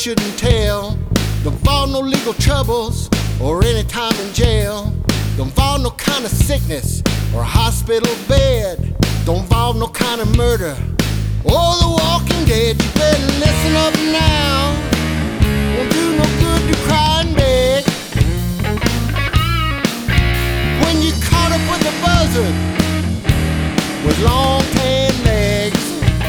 shouldn't tell. Don't involve no legal troubles or any time in jail. Don't involve no kind of sickness or hospital bed. Don't involve no kind of murder or the walking dead. You better listen up now. Won't do no good to cry and beg. When you're caught up with a buzzard with long tan legs.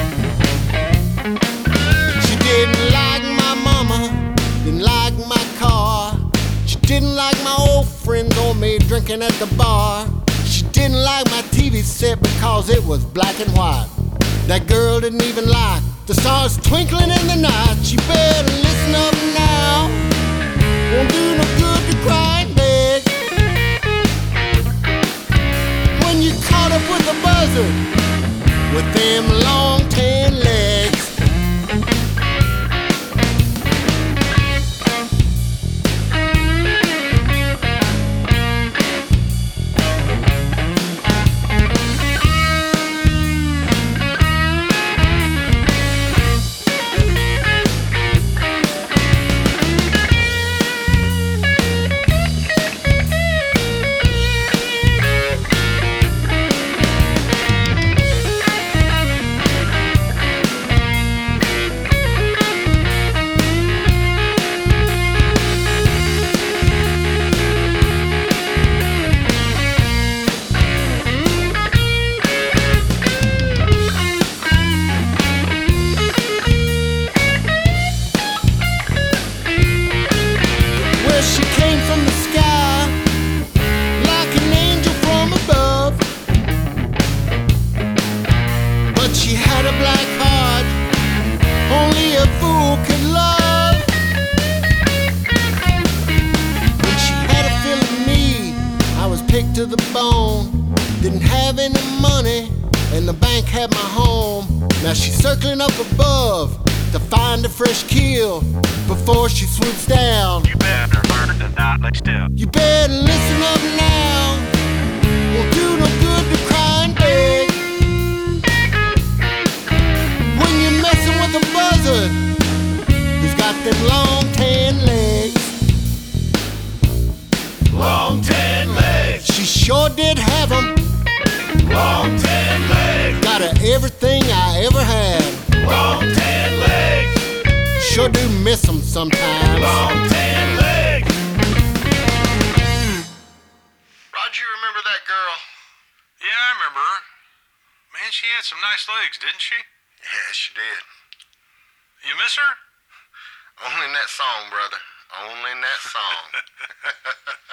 She didn't like my mama, didn't like my car. She didn't like my old friends or me drinking at the bar. She didn't like my TV set because it was black and white. That girl didn't even like the stars twinkling in the night. She better listen up now. Won't do no good to cry and beg. When you're caught up with a buzzard with them long tan legs. She came from the sky like an angel from above, but she had a black heart only a fool could love. When she had a feel of me, I was picked to the bone. Didn't have any money and the bank had my home. Now she's circling up above to find a fresh kill before she swoops down. You better learn to not lay still. You better listen up now. Won't do no good to cry and beg. When you're messing with a buzzard who's got them long tan legs. Long tan legs, She sure did have them. long tan legs, Got her everything I ever had. long tan legs, Sure do miss them sometimes. long tan legs. Roger, you remember that girl? Yeah, I remember her. Man, she had some nice legs, didn't she? Yeah, she did. You miss her? Only in that song, brother. Only in that song.